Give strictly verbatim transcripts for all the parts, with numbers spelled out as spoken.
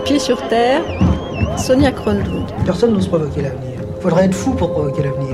pieds sur terre, Sonia Kronlund. Personne n'ose provoquer l'avenir. Il faudrait être fou pour provoquer l'avenir.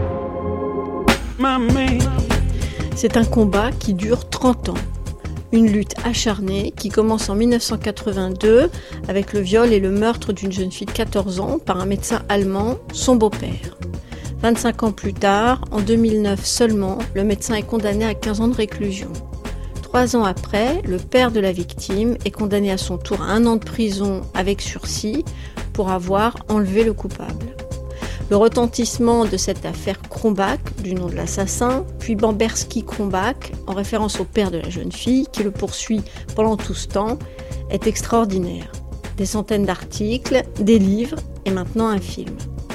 C'est un combat qui dure trente ans. Une lutte acharnée qui commence en dix-neuf cent quatre-vingt-deux avec le viol et le meurtre d'une jeune fille de quatorze ans par un médecin allemand, son beau-père. vingt-cinq ans plus tard, en deux mille neuf seulement, le médecin est condamné à quinze ans de réclusion. Trois ans après, le père de la victime est condamné à son tour à un an de prison avec sursis pour avoir enlevé le coupable. Le retentissement de cette affaire Krombach, du nom de l'assassin, puis Bamberski-Krombach, en référence au père de la jeune fille, qui le poursuit pendant tout ce temps, est extraordinaire. Des centaines d'articles, des livres et maintenant un film.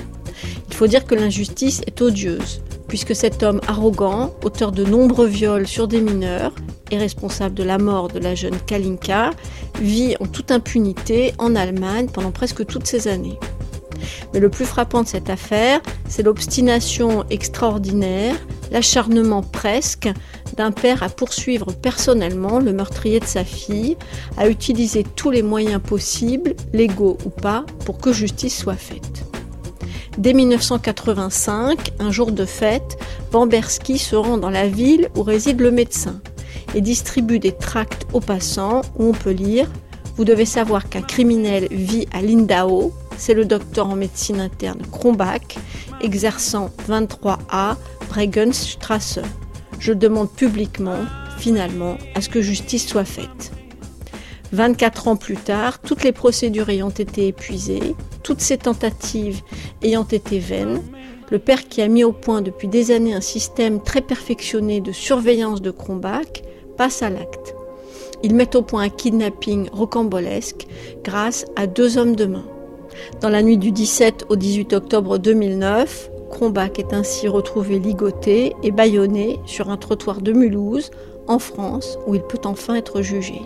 Il faut dire que l'injustice est odieuse, puisque cet homme arrogant, auteur de nombreux viols sur des mineurs et responsable de la mort de la jeune Kalinka, vit en toute impunité en Allemagne pendant presque toutes ces années. Mais le plus frappant de cette affaire, c'est l'obstination extraordinaire, l'acharnement presque d'un père à poursuivre personnellement le meurtrier de sa fille, à utiliser tous les moyens possibles, légaux ou pas, pour que justice soit faite. Dès dix-neuf cent quatre-vingt-cinq, un jour de fête, Bamberski se rend dans la ville où réside le médecin et distribue des tracts aux passants où on peut lire « Vous devez savoir qu'un criminel vit à Lindau ». C'est le docteur en médecine interne Krombach, exerçant vingt-trois A Bregenzstrasse. Je demande publiquement, finalement, à ce que justice soit faite. vingt-quatre ans plus tard, toutes les procédures ayant été épuisées, toutes ces tentatives ayant été vaines, le père qui a mis au point depuis des années un système très perfectionné de surveillance de Krombach passe à l'acte. Il met au point un kidnapping rocambolesque grâce à deux hommes de main. Dans la nuit du dix-sept au dix-huit octobre deux mille neuf, Krombach est ainsi retrouvé ligoté et bâillonné sur un trottoir de Mulhouse, en France, où il peut enfin être jugé.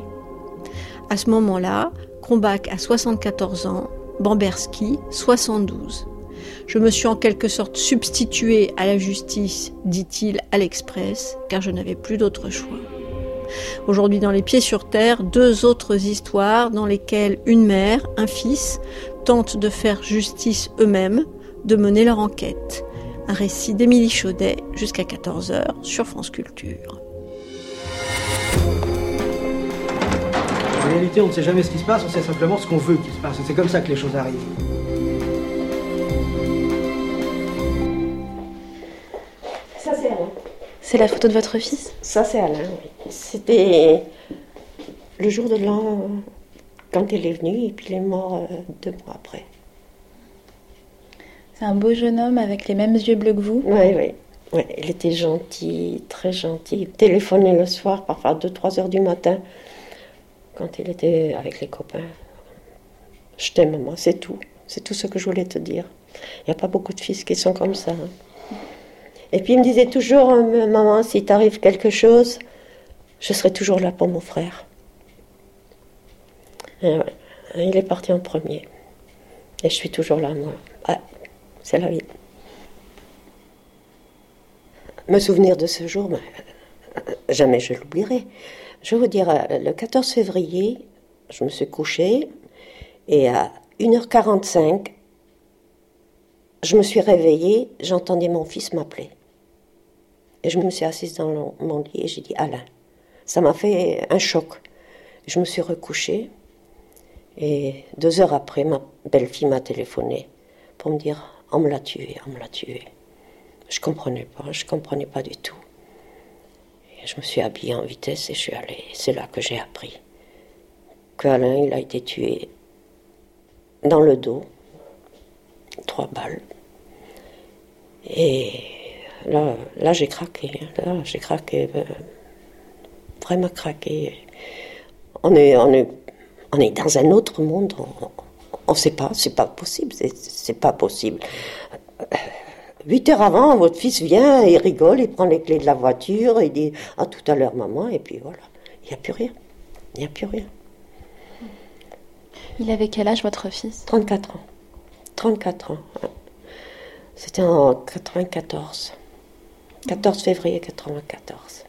À ce moment-là, Krombach a soixante-quatorze ans, Bamberski soixante-douze. Je me suis en quelque sorte substitué à la justice, dit-il à l'Express, car je n'avais plus d'autre choix. Aujourd'hui, dans Les Pieds sur Terre, deux autres histoires dans lesquelles une mère, un fils, tentent de faire justice eux-mêmes, de mener leur enquête. Un récit d'Émilie Chaudet jusqu'à quatorze heures sur France Culture. En réalité, on ne sait jamais ce qui se passe, on sait simplement ce qu'on veut qu'il se passe. Et c'est comme ça que les choses arrivent. Ça, c'est Alain. C'est la photo de votre fils ? Ça, c'est Alain, oui. C'était le jour de l'an, quand il est venu, et puis il est mort euh, deux mois après. C'est un beau jeune homme avec les mêmes yeux bleus que vous ? Oui, oui. Ouais, il était gentil, très gentil. Il téléphonait le soir, parfois à deux trois heures du matin, quand il était avec les copains. Je t'aime, maman, c'est tout. C'est tout ce que je voulais te dire. Il n'y a pas beaucoup de fils qui sont comme ça. Hein. Et puis il me disait toujours, maman, si t'arrive quelque chose, je serai toujours là pour mon frère. Et ouais, il est parti en premier. Et je suis toujours là, moi. Ouais, c'est la vie. Me souvenir de ce jour, ben, jamais je l'oublierai. Je vais vous dire, le quatorze février, je me suis couchée et à une heure quarante-cinq, je me suis réveillée, j'entendais mon fils m'appeler. Et je me suis assise dans mon lit et j'ai dit « Alain ». Ça m'a fait un choc. Je me suis recouchée et deux heures après, ma belle-fille m'a téléphoné pour me dire « On me l'a tué, on me l'a tué ». Je ne comprenais pas, je ne comprenais pas du tout. Et je me suis habillée en vitesse et je suis allée. C'est là que j'ai appris qu'Alain, il a été tué dans le dos, trois balles. Et là, là j'ai craqué, là j'ai craqué, euh, vraiment craqué. On est, on est, on est dans un autre monde, on ne sait pas, c'est pas possible, c'est, c'est pas possible. Huit heures avant, votre fils vient, il rigole, il prend les clés de la voiture, il dit « à tout à l'heure maman », et puis voilà, il n'y a plus rien, il n'y a plus rien. Il avait quel âge votre fils ? trente-quatre ans, trente-quatre ans, c'était en quatre-vingt-quatorze, quatorze février quatre-vingt-quatorze.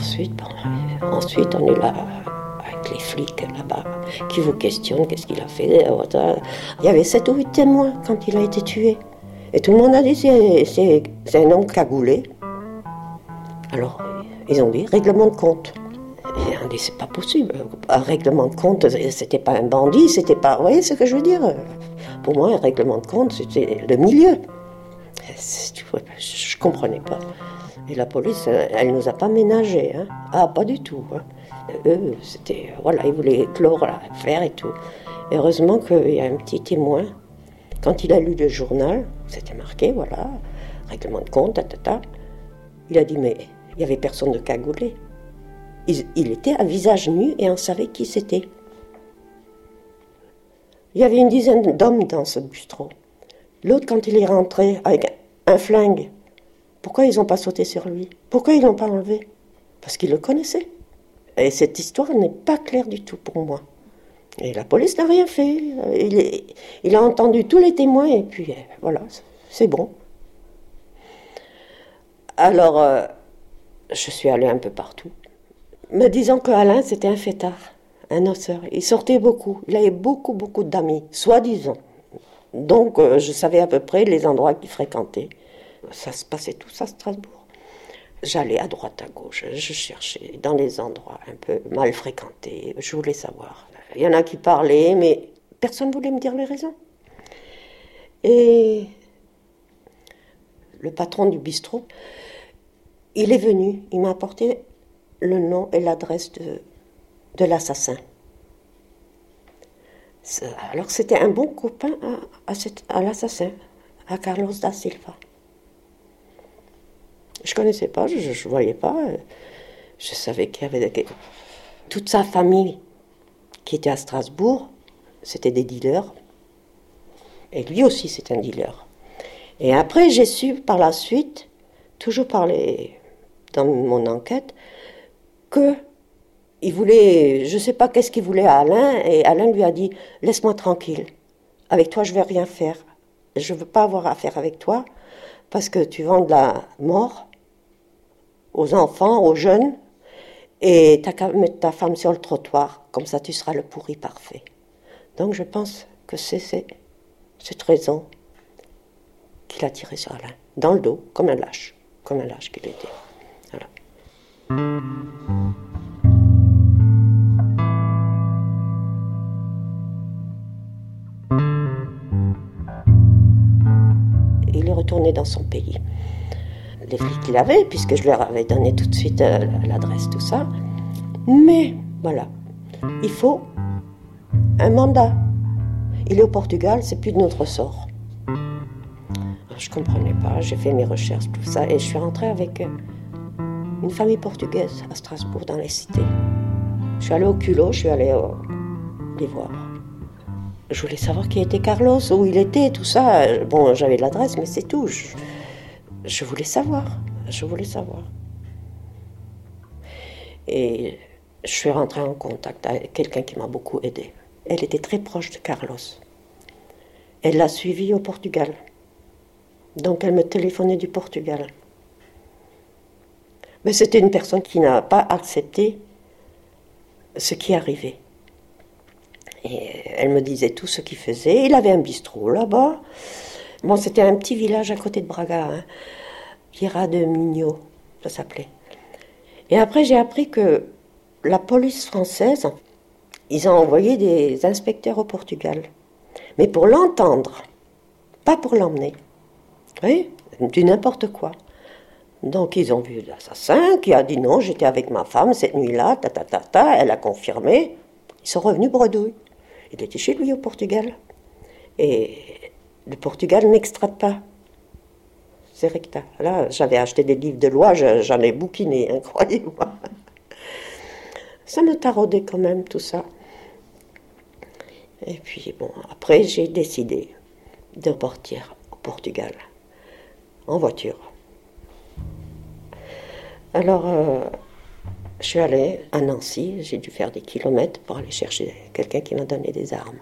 ensuite, bon, ensuite, on est là avec les flics là-bas qui vous questionnent, qu'est-ce qu'il a fait. Il y avait sept ou huit témoins quand il a été tué. Et tout le monde a dit, c'est, c'est, c'est un homme cagoulé. Alors, ils ont dit, règlement de compte. Et on dit, c'est pas possible. Un règlement de compte, c'était pas un bandit, c'était pas... Vous voyez ce que je veux dire? Pour moi, un règlement de compte, c'était le milieu. Je comprenais pas. Et la police, elle nous a pas ménagés. Hein. Ah, pas du tout. Hein. Eux, c'était... Voilà, ils voulaient clore l'affaire et tout. Et heureusement qu'il y a un petit témoin. Quand il a lu le journal, c'était marqué, voilà, règlement de compte, tatata. Il a dit, mais il n'y avait personne de cagoulé. Il, il était à visage nu et on savait qui c'était. Il y avait une dizaine d'hommes dans ce bistrot. L'autre, quand il est rentré avec un flingue, pourquoi ils n'ont pas sauté sur lui? Pourquoi ils ne l'ont pas enlevé? Parce qu'ils le connaissaient. Et cette histoire n'est pas claire du tout pour moi. Et la police n'a rien fait. Il, est, il a entendu tous les témoins et puis voilà, c'est bon. Alors, euh, je suis allée un peu partout, me disant qu'Alain, c'était un fêtard, un noceur. Il sortait beaucoup, il avait beaucoup, beaucoup d'amis, soi-disant. Donc, euh, je savais à peu près les endroits qu'il fréquentait. Ça se passait tout ça à Strasbourg. J'allais à droite, à gauche, je cherchais dans les endroits un peu mal fréquentés, je voulais savoir. Il y en a qui parlaient, mais personne ne voulait me dire les raisons. Et le patron du bistrot, il est venu, il m'a apporté le nom et l'adresse de, de l'assassin. Alors c'était un bon copain à, à, cette, à l'assassin, à Carlos da Silva. Je ne connaissais pas, je ne voyais pas. Je savais qu'il y avait toute sa famille qui était à Strasbourg, c'était des dealers. Et lui aussi, c'est un dealer. Et après, j'ai su par la suite, toujours par les, dans mon enquête, qu'il voulait, je ne sais pas qu'est-ce qu'il voulait à Alain, et Alain lui a dit, laisse-moi tranquille, avec toi je ne vais rien faire. Je ne veux pas avoir affaire avec toi, parce que tu vends de la mort aux enfants, aux jeunes, et t'as qu'à mettre ta femme sur le trottoir, comme ça tu seras le pourri parfait. Donc je pense que c'est, c'est cette raison qu'il a tiré sur Alain, dans le dos, comme un lâche, comme un lâche qu'il était. Voilà. Il est retourné dans son pays. Les flics qu'il avait, puisque je leur avais donné tout de suite euh, l'adresse, tout ça. Mais, voilà, il faut un mandat. Il est au Portugal, c'est plus de notre sort. Alors, je ne comprenais pas, j'ai fait mes recherches, tout ça, et je suis rentrée avec euh, une famille portugaise à Strasbourg, dans les cités. Je suis allée au culot, je suis allée euh, les voir. Je voulais savoir qui était Carlos, où il était, tout ça. Bon, j'avais l'adresse, mais c'est tout. Je, je voulais savoir, je voulais savoir. Et je suis rentrée en contact avec quelqu'un qui m'a beaucoup aidée. Elle était très proche de Carlos. Elle l'a suivi au Portugal. Donc elle me téléphonait du Portugal. Mais c'était une personne qui n'a pas accepté ce qui arrivait. Et elle me disait tout ce qu'il faisait. Il avait un bistrot là-bas. Bon, c'était un petit village à côté de Braga, hein. Vieira de Minho, ça s'appelait. Et après, j'ai appris que la police française, ils ont envoyé des inspecteurs au Portugal. Mais pour l'entendre, pas pour l'emmener. Oui, du n'importe quoi. Donc, ils ont vu l'assassin qui a dit non, j'étais avec ma femme cette nuit-là, ta ta ta ta, elle a confirmé. Ils sont revenus bredouilles. Il était chez lui au Portugal. Et le Portugal n'extrade pas. C'est recta. Là, j'avais acheté des livres de loi, j'en ai bouquiné, hein, croyez-moi. Ça me taraudait quand même, tout ça. Et puis, bon, après, j'ai décidé de partir au Portugal, en voiture. Alors, euh, je suis allée à Nancy, j'ai dû faire des kilomètres pour aller chercher quelqu'un qui m'a donné des armes.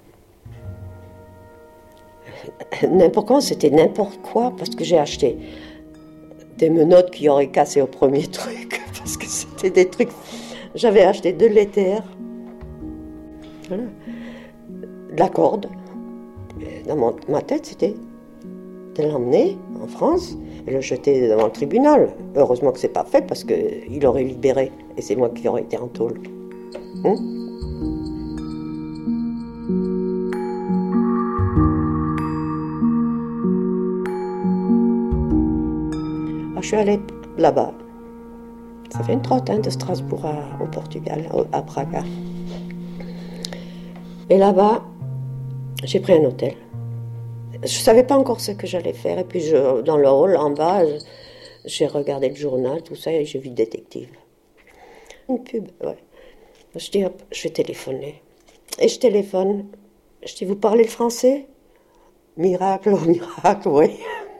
N'importe quoi, c'était n'importe quoi, parce que j'ai acheté des menottes qui auraient cassé au premier truc. parce que c'était des trucs... J'avais acheté de l'éther, voilà, de la corde. Et dans mon, ma tête, c'était de l'emmener en France et le jeter devant le tribunal. Heureusement que c'est pas fait parce qu'il aurait libéré et c'est moi qui aurais été en tôle. Hum? Alors, je suis allée là-bas. Ça fait une trentaine de Strasbourg à, au Portugal, à Braga. Et là-bas, j'ai pris un hôtel. Je ne savais pas encore ce que j'allais faire. Et puis, je, dans le hall, en bas, j'ai regardé le journal, tout ça, et j'ai vu détective. Une pub, ouais. Je dis, hop, je vais téléphoner. Et je téléphone. Je dis, vous parlez le français? Miracle, oh miracle, oui.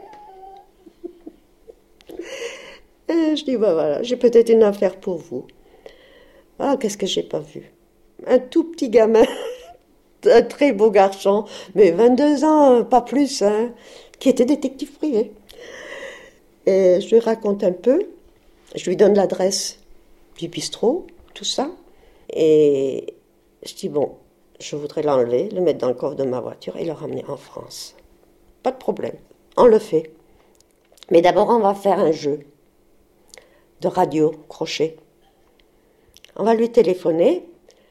Et je dis, bah voilà, j'ai peut-être une affaire pour vous. Ah, qu'est-ce que j'ai pas vu? Un tout petit gamin, un très beau garçon, mais vingt-deux ans, pas plus, hein, qui était détective privé. Et je lui raconte un peu, je lui donne l'adresse du bistrot, tout ça. Et je dis, bon, je voudrais l'enlever, le mettre dans le coffre de ma voiture et le ramener en France. Pas de problème, on le fait. Mais d'abord, on va faire un jeu de radio, crochet. On va lui téléphoner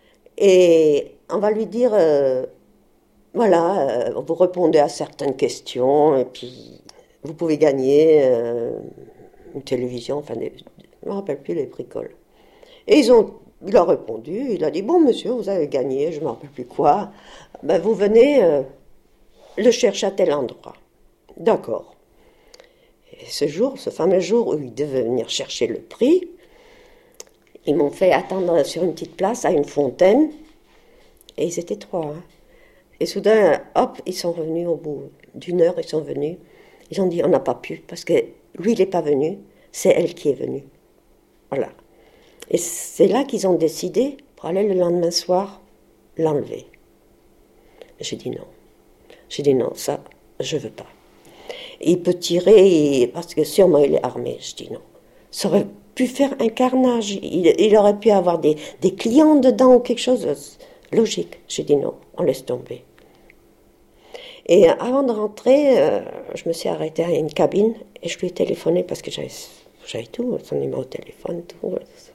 et on va lui dire, euh, voilà, euh, vous répondez à certaines questions et puis vous pouvez gagner euh, une télévision, enfin, des, je ne me rappelle plus les bricoles. Et ils ont, il a répondu, il a dit, bon monsieur, vous avez gagné, je ne me rappelle plus quoi, ben, vous venez euh, le chercher à tel endroit. D'accord. Et ce jour, ce fameux jour où ils devaient venir chercher le prix, ils m'ont fait attendre sur une petite place à une fontaine, et ils étaient trois. Hein. Et soudain, hop, ils sont revenus au bout d'une heure, ils sont venus. Ils ont dit, on n'a pas pu, parce que lui, il n'est pas venu, c'est elle qui est venue. Voilà. Et c'est là qu'ils ont décidé, pour aller le lendemain soir, l'enlever. J'ai dit non. J'ai dit non, ça, je ne veux pas. Il peut tirer, parce que sûrement il est armé. Je dis non. Ça aurait pu faire un carnage. Il, il aurait pu avoir des, des clients dedans ou quelque chose. Logique. J'ai dit non, on laisse tomber. Et avant de rentrer, euh, je me suis arrêtée à une cabine et je lui ai téléphoné parce que j'avais, j'avais tout, son numéro de téléphone, tout.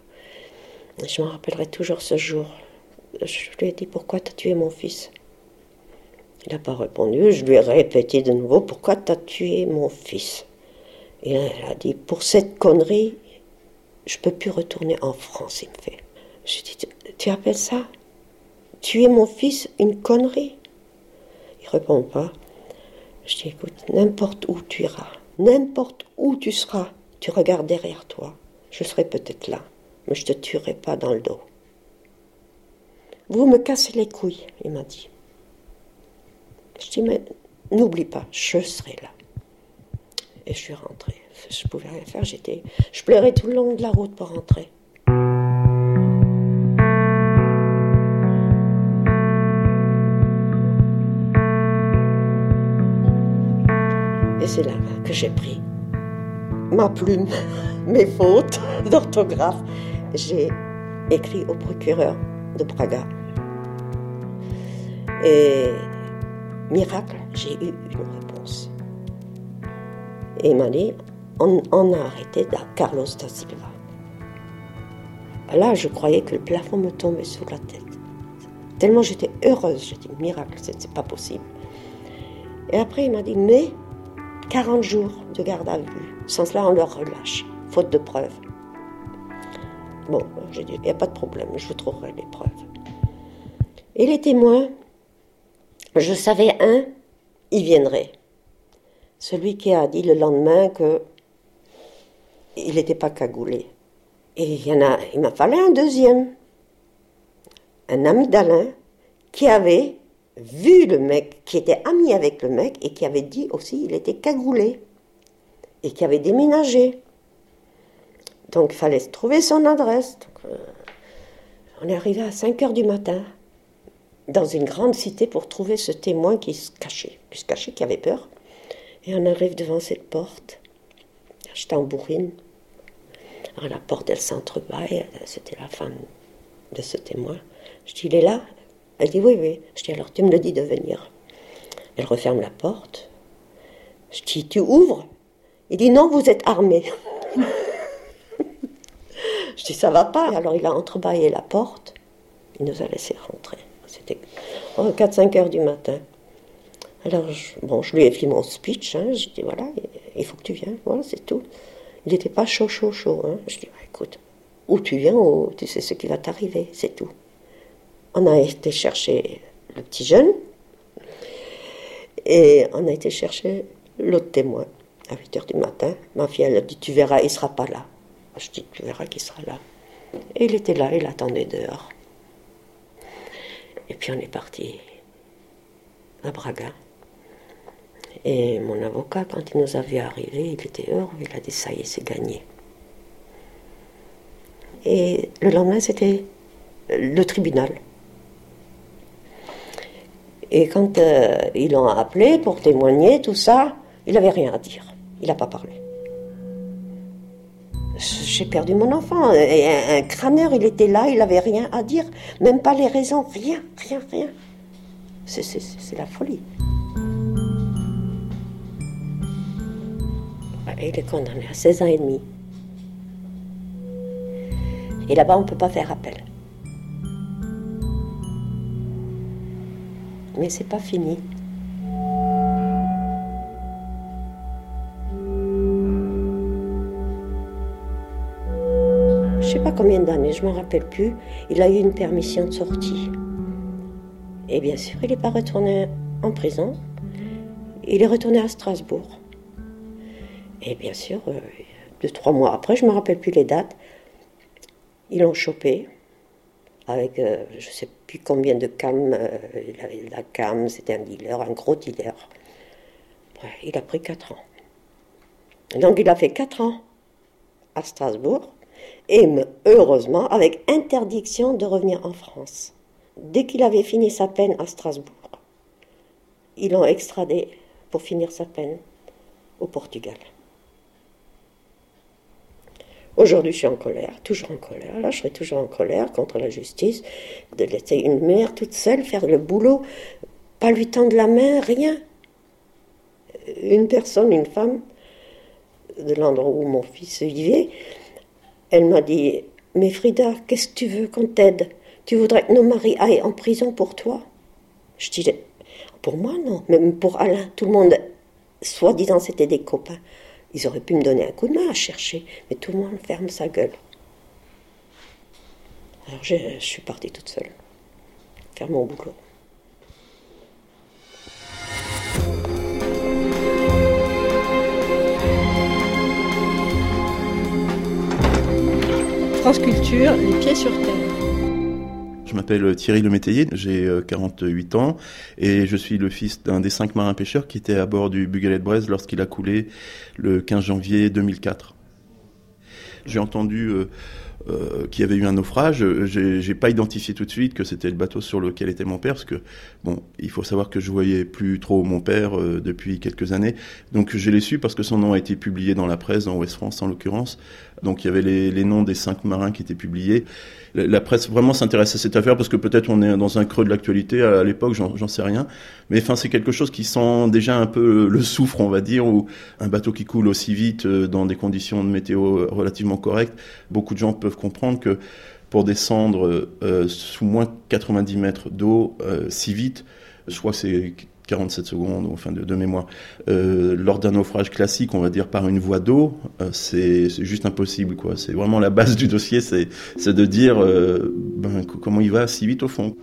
Je me rappellerai toujours ce jour. Je lui ai dit, pourquoi t'as tué mon fils ? Il n'a pas répondu. Je lui ai répété de nouveau, pourquoi t'as tué mon fils ? Et il a dit, pour cette connerie, je ne peux plus retourner en France, il me fait. Je lui ai dit, tu, tu appelles ça tuer mon fils une connerie ? Il ne répond pas. Je dis, écoute, n'importe où tu iras, n'importe où tu seras, tu regardes derrière toi. Je serai peut-être là, mais je ne te tuerai pas dans le dos. Vous me cassez les couilles, il m'a dit. Je dis, mais n'oublie pas, je serai là. Et je suis rentrée. Je ne pouvais rien faire, j'étais... Je pleurais tout le long de la route pour rentrer. Et c'est là que j'ai pris ma plume, mes fautes d'orthographe. J'ai écrit au procureur de Braga. Et... miracle, j'ai eu une réponse. Et il m'a dit, on, on a arrêté Carlos da Silva. Là, je croyais que le plafond me tombait sous la tête. Tellement j'étais heureuse, j'ai dit, miracle, c'est, c'est pas possible. Et après, il m'a dit, mais quarante jours de garde à vue. Sans cela, on leur relâche, faute de preuves. Bon, j'ai dit, il n'y a pas de problème, je vous trouverai les preuves. Et les témoins, je savais un, il viendrait. Celui qui a dit le lendemain que il n'était pas cagoulé. Et il y en a, il m'a fallu un deuxième. Un ami d'Alain qui avait vu le mec, qui était ami avec le mec et qui avait dit aussi il était cagoulé et qui avait déménagé. Donc il fallait trouver son adresse. Donc, euh, on est arrivé à cinq heures du matin dans une grande cité pour trouver ce témoin qui se cachait, qui se cachait, qui avait peur. Et on arrive devant cette porte. J'étais en bourrine. Alors la porte, elle s'entrebâille, c'était la femme de ce témoin. Je dis, il est là? Elle dit, oui, oui. Je dis, alors tu me le dis de venir. Elle referme la porte. Je dis, tu ouvres? Il dit, non, vous êtes armé. Je dis, ça va pas. Alors il a entrebâillé la porte. Il nous a laissé rentrer. C'était oh, quatre cinq heures du matin. Alors, je, bon, je lui ai fait mon speech. Hein. Je dis, voilà, il faut que tu viennes. Voilà, c'est tout. Il n'était pas chaud, chaud, chaud. Hein. Je dis, bah, écoute, ou tu viens, ou tu sais ce qui va t'arriver, c'est tout. On a été chercher le petit jeune. Et on a été chercher l'autre témoin. À huit heures du matin, ma fille, elle a dit, tu verras, il ne sera pas là. Je dis, tu verras qu'il sera là. Et il était là, il attendait dehors. Et puis on est parti à Braga. Et mon avocat, quand il nous a vu arriver, il était heureux, il a dit, ça y est, c'est gagné. Et le lendemain, c'était le tribunal. Et quand euh, ils l'ont appelé pour témoigner, tout ça, il n'avait rien à dire. Il n'a pas parlé. J'ai perdu mon enfant. Et un, un crâneur, il était là, il n'avait rien à dire. Même pas les raisons, rien, rien, rien. C'est, c'est, c'est la folie. Et il est condamné à seize ans et demi. Et là-bas, on ne peut pas faire appel. Mais c'est pas fini. Je sais pas combien d'années, je m'en rappelle plus. Il a eu une permission de sortie. Et bien sûr, il n'est pas retourné en prison. Il est retourné à Strasbourg. Et bien sûr, euh, deux, trois mois après, je ne me rappelle plus les dates, ils l'ont chopé avec euh, je ne sais plus combien de cam. Euh, il avait la cam, c'était un dealer, un gros dealer. Ouais, il a pris quatre ans. Donc il a fait quatre ans à Strasbourg, et heureusement, avec interdiction de revenir en France. Dès qu'il avait fini sa peine à Strasbourg, ils l'ont extradé pour finir sa peine au Portugal. Aujourd'hui, je suis en colère, toujours en colère. Là, je serai toujours en colère contre la justice, de laisser une mère toute seule faire le boulot, pas lui tendre la main, rien. Une personne, une femme, de l'endroit où mon fils vivait, elle m'a dit, mais Frida, qu'est-ce que tu veux qu'on t'aide? Tu voudrais que nos maris aillent en prison pour toi? Je dis, pour moi, non, même pour Alain, tout le monde, soi-disant, c'était des copains. Ils auraient pu me donner un coup de main à chercher, mais tout le monde ferme sa gueule. Alors je, je suis partie toute seule, faire mon boulot. France Culture, les pieds sur terre. Je m'appelle Thierry Lemétayer, j'ai quarante-huit ans et je suis le fils d'un des cinq marins pêcheurs qui était à bord du Bugalet de Brest lorsqu'il a coulé le quinze janvier deux mille quatre. J'ai entendu euh, euh, qu'il y avait eu un naufrage. J'ai, j'ai pas identifié tout de suite que c'était le bateau sur lequel était mon père, parce que bon, il faut savoir que je voyais plus trop mon père euh, depuis quelques années. Donc je l'ai su parce que son nom a été publié dans la presse, dans Ouest France en l'occurrence. Donc il y avait les, les noms des cinq marins qui étaient publiés. La, la presse vraiment s'intéresse à cette affaire parce que peut-être on est dans un creux de l'actualité à, à l'époque, j'en, j'en sais rien. Mais enfin c'est quelque chose qui sent déjà un peu le soufre, on va dire, ou un bateau qui coule aussi vite euh, dans des conditions de météo relativement correctes. Beaucoup de gens peuvent comprendre que pour descendre euh, sous moins quatre-vingt-dix mètres d'eau euh, si vite, je crois que c'est quarante-sept secondes, enfin de, de mémoire, euh, lors d'un naufrage classique, on va dire par une voie d'eau, euh, c'est, c'est juste impossible, quoi. C'est vraiment la base du dossier, c'est, c'est de dire euh, ben, comment il va si vite au fond.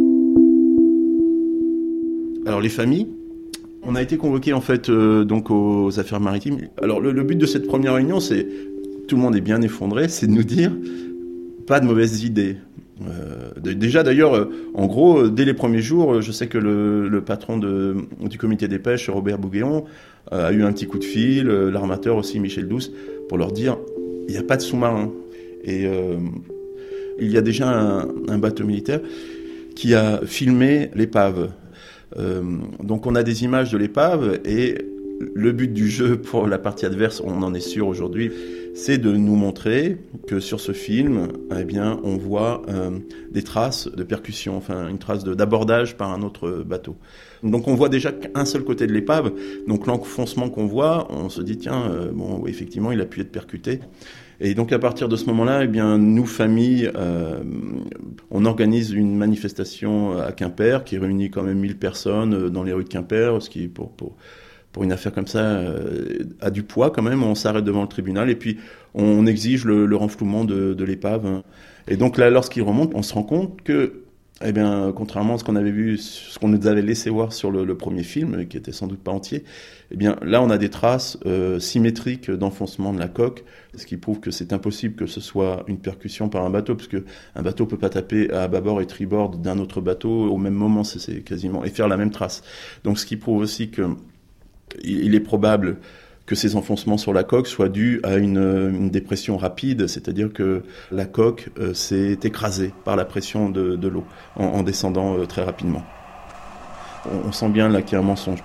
Alors les familles, on a été convoqués en fait euh, donc aux affaires maritimes. Alors le, le but de cette première réunion, c'est, tout le monde est bien effondré, c'est de nous dire pas de mauvaises idées. Euh, déjà d'ailleurs, euh, en gros, euh, dès les premiers jours, euh, je sais que le, le patron de, du comité des pêches, Robert Bouguéon, euh, a eu un petit coup de fil, euh, l'armateur aussi, Michel Douce, pour leur dire il n'y a pas de sous-marin. Et euh, il y a déjà un, un bateau militaire qui a filmé l'épave. Euh, donc on a des images de l'épave et Le but du jeu pour la partie adverse, on en est sûr aujourd'hui, c'est de nous montrer que sur ce film, eh bien, on voit euh, des traces de percussion, enfin une trace de, d'abordage par un autre bateau. Donc on voit déjà qu'un seul côté de l'épave, donc l'enfoncement qu'on voit, on se dit tiens, euh, bon, effectivement, il a pu être percuté. Et donc à partir de ce moment-là, eh bien, nous, famille, euh, on organise une manifestation à Quimper qui réunit quand même mille personnes dans les rues de Quimper, ce qui pour pour pour une affaire comme ça euh, a du poids quand même. On s'arrête devant le tribunal et puis on exige le, le renflouement de, de l'épave. Et donc là, lorsqu'il remonte, on se rend compte que, eh bien, contrairement à ce qu'on avait vu, ce qu'on nous avait laissé voir sur le, le premier film, qui était sans doute pas entier, eh bien, là, on a des traces euh, symétriques d'enfoncement de la coque, ce qui prouve que c'est impossible que ce soit une percussion par un bateau, parce que un bateau peut pas taper à bâbord et tribord d'un autre bateau au même moment, c'est, c'est quasiment, et faire la même trace. Donc, ce qui prouve aussi que il est probable que ces enfoncements sur la coque soient dus à une, une dépression rapide, c'est-à-dire que la coque euh, s'est écrasée par la pression de, de l'eau en, en descendant euh, très rapidement. On, on sent bien là qu'il y a un mensonge.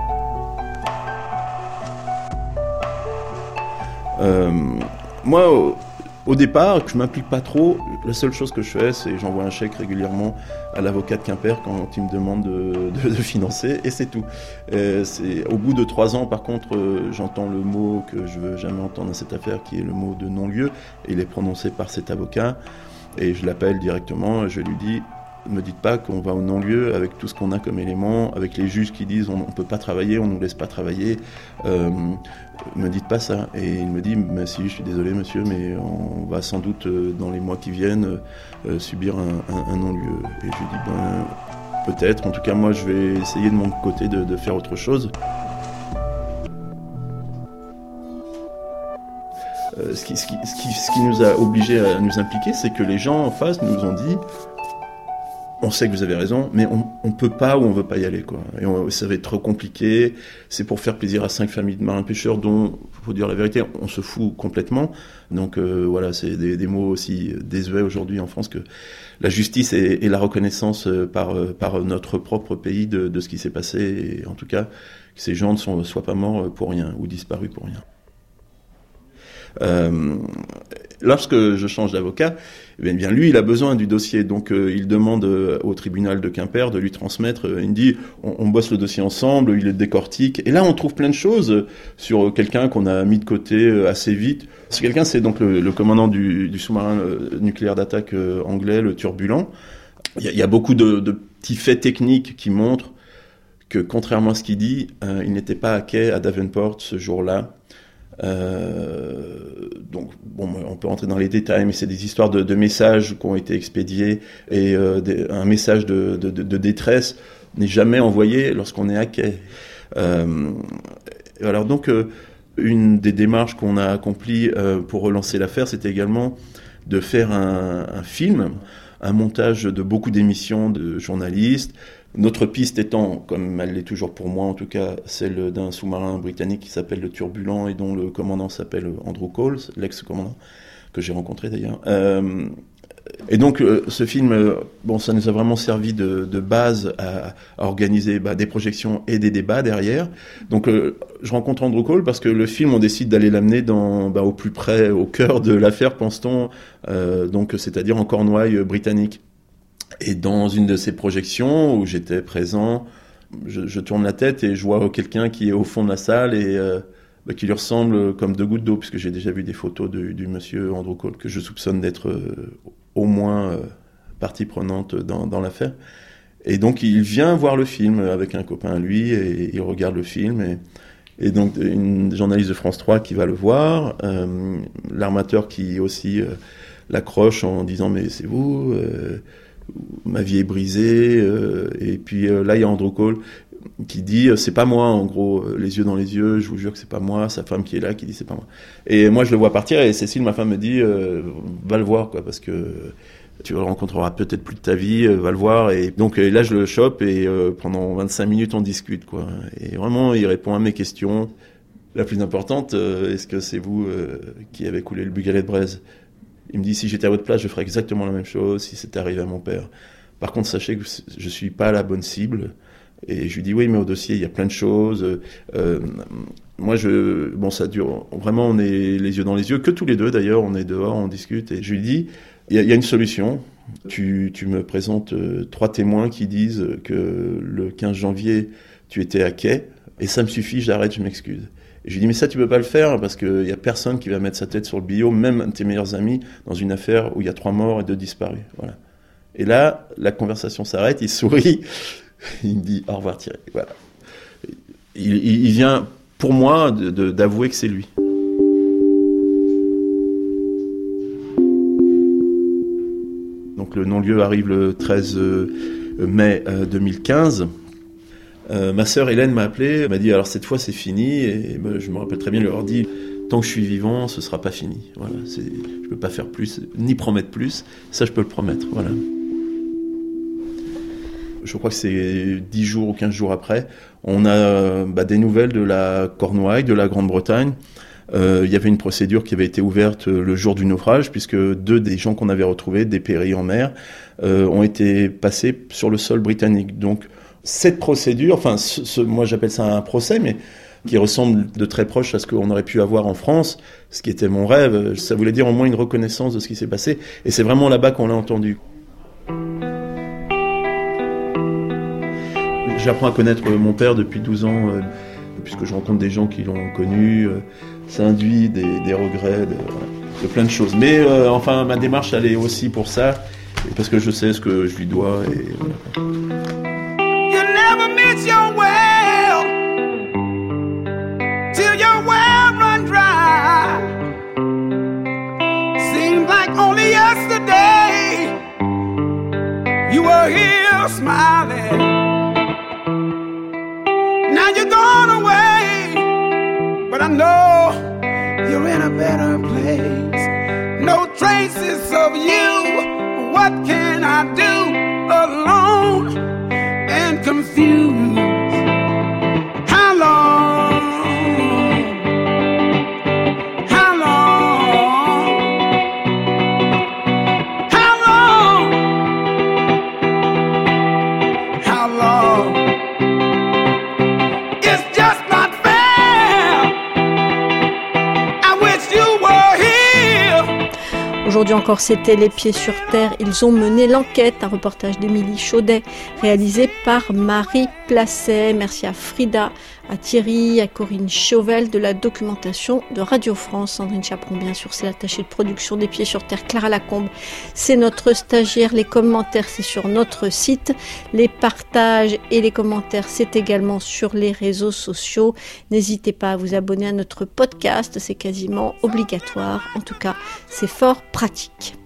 Euh, moi, au, au départ, je m'implique pas trop. La seule chose que je fais, c'est j'envoie un chèque régulièrement à l'avocat de Quimper quand il me demande de, de, de financer, et c'est tout. Euh, c'est, au bout de trois ans, par contre, euh, j'entends le mot que je veux jamais entendre dans cette affaire, qui est le mot de non-lieu, et il est prononcé par cet avocat, et je l'appelle directement, je lui dis, ne me dites pas qu'on va au non-lieu avec tout ce qu'on a comme élément, avec les juges qui disent on ne peut pas travailler, on ne nous laisse pas travailler, euh, me dites pas ça. Et il me dit, mais si, je suis désolé monsieur, mais on va sans doute dans les mois qui viennent euh, subir un, un, un non-lieu. Et je lui dis, ben, peut-être, en tout cas moi je vais essayer de mon côté de, de faire autre chose. Euh, ce, qui, ce, qui, ce, qui, ce qui nous a obligés à nous impliquer, c'est que les gens en face nous ont dit, on sait que vous avez raison, mais on on peut pas ou on veut pas y aller, quoi. Et on, ça va être trop compliqué. C'est pour faire plaisir à cinq familles de marins pêcheurs dont, faut dire la vérité, on se fout complètement. Donc euh, voilà, c'est des, des mots aussi désuets aujourd'hui en France que la justice et, et la reconnaissance par par notre propre pays de, de ce qui s'est passé, et en tout cas que ces gens ne sont, soient pas morts pour rien ou disparus pour rien. Euh, lorsque je change d'avocat, eh bien lui, il a besoin du dossier, donc euh, il demande euh, au tribunal de Quimper de lui transmettre. Euh, il me dit, on, on bosse le dossier ensemble, il le décortique, et là on trouve plein de choses sur euh, quelqu'un qu'on a mis de côté euh, assez vite. Ce quelqu'un, c'est donc le, le commandant du, du sous-marin euh, nucléaire d'attaque euh, anglais, le Turbulent. Il y a, il y a beaucoup de, de petits faits techniques qui montrent que, contrairement à ce qu'il dit, euh, il n'était pas à quai à Davenport ce jour-là. Euh, donc bon, on peut rentrer dans les détails, mais c'est des histoires de, de messages qui ont été expédiés, et euh, des, un message de, de, de détresse n'est jamais envoyé lorsqu'on est à quai. Euh, alors donc euh, une des démarches qu'on a accomplies euh, pour relancer l'affaire, c'était également de faire un, un film, un montage de beaucoup d'émissions de journalistes. Notre piste étant, comme elle l'est toujours pour moi en tout cas, celle d'un sous-marin britannique qui s'appelle le Turbulent et dont le commandant s'appelle Andrew Coles, l'ex-commandant, que j'ai rencontré d'ailleurs. Euh, et donc euh, ce film, euh, bon, ça nous a vraiment servi de, de base à, à organiser bah, des projections et des débats derrière. Donc euh, je rencontre Andrew Coles parce que le film, on décide d'aller l'amener dans, bah, au plus près, au cœur de l'affaire, pense-t-on, euh, donc c'est-à-dire en Cornouailles britannique. Et dans une de ces projections où j'étais présent, je, je tourne la tête et je vois quelqu'un qui est au fond de la salle et euh, bah, qui lui ressemble comme deux gouttes d'eau, puisque j'ai déjà vu des photos de, du monsieur Andrew Coles, que je soupçonne d'être euh, au moins euh, partie prenante dans, dans l'affaire. Et donc il vient voir le film avec un copain à lui et il regarde le film. Et, et donc une journaliste de France trois qui va le voir, euh, l'armateur qui aussi euh, l'accroche en disant « mais c'est vous euh, ?» ma vie est brisée, euh, et puis euh, là il y a Andrew Coles qui dit euh, c'est pas moi, en gros, euh, les yeux dans les yeux, je vous jure que c'est pas moi, sa femme qui est là qui dit c'est pas moi. Et moi je le vois partir et Cécile, ma femme, me dit euh, va le voir, quoi, parce que tu le rencontreras peut-être plus de ta vie, euh, va le voir. Et donc euh, là je le chope et euh, pendant vingt-cinq minutes on discute, quoi. Et vraiment il répond à mes questions. La plus importante, euh, est-ce que c'est vous euh, qui avez coulé le Bugalet de Braise? Il me dit, si j'étais à votre place, je ferais exactement la même chose si c'était arrivé à mon père. Par contre, sachez que je ne suis pas la bonne cible. Et je lui dis oui, mais au dossier, il y a plein de choses. Euh, moi, je, bon, ça dure. Vraiment, on est les yeux dans les yeux, que tous les deux d'ailleurs. On est dehors, on discute. Et je lui dis, il y, y a une solution. Tu, tu me présentes euh, trois témoins qui disent que le quinze janvier, tu étais à quai. Et ça me suffit, j'arrête, je m'excuse. Et je lui dis, mais ça, tu peux pas le faire parce qu'il y a personne qui va mettre sa tête sur le billot, même un de tes meilleurs amis, dans une affaire où il y a trois morts et deux disparus. Voilà. Et là, la conversation s'arrête, il sourit. Il me dit au revoir Thierry. Voilà. Il, il, il vient pour moi de, de, d'avouer que c'est lui. Donc le non-lieu arrive le treize mai deux mille quinze. Euh, ma sœur Hélène m'a appelé, elle m'a dit alors cette fois c'est fini. Et ben, je me rappelle très bien, elle leur a dit tant que je suis vivant, ce sera pas fini. Voilà, c'est, je peux pas faire plus, ni promettre plus. Ça, je peux le promettre. Voilà. Je crois que c'est dix jours ou quinze jours après, on a bah, des nouvelles de la Cornouaille, de la Grande-Bretagne. Euh, il y avait une procédure qui avait été ouverte le jour du naufrage, puisque deux des gens qu'on avait retrouvés, dépéris en mer, euh, ont été passés sur le sol britannique. Donc cette procédure, enfin, ce, ce, moi j'appelle ça un procès, mais qui ressemble de très proche à ce qu'on aurait pu avoir en France, ce qui était mon rêve, ça voulait dire au moins une reconnaissance de ce qui s'est passé. Et c'est vraiment là-bas qu'on l'a entendu. J'apprends à connaître mon père depuis douze ans, euh, puisque je rencontre des gens qui l'ont connu. Euh, ça induit des, des regrets, de, de plein de choses. Mais euh, enfin, ma démarche, elle est aussi pour ça, parce que je sais ce que je lui dois. Et, voilà. You never miss your well till your well run dry. Seems like only yesterday you were here smiling. Now you're gone away, but I know you're in a better place. No traces of you, what can I do? Alone and confused. How long? How long? How long? How long? Aujourd'hui encore, c'était Les Pieds sur Terre. Ils ont mené l'enquête, un reportage d'Émilie Chaudet, réalisé par Marie Placet. Merci à Frida, à Thierry, à Corinne Chauvel de la documentation de Radio France. Sandrine Chaperon, bien sûr, c'est l'attachée de production des Pieds sur Terre. Clara Lacombe, c'est notre stagiaire. Les commentaires, c'est sur notre site. Les partages et les commentaires, c'est également sur les réseaux sociaux. N'hésitez pas à vous abonner à notre podcast, c'est quasiment obligatoire. En tout cas, c'est fort pratique.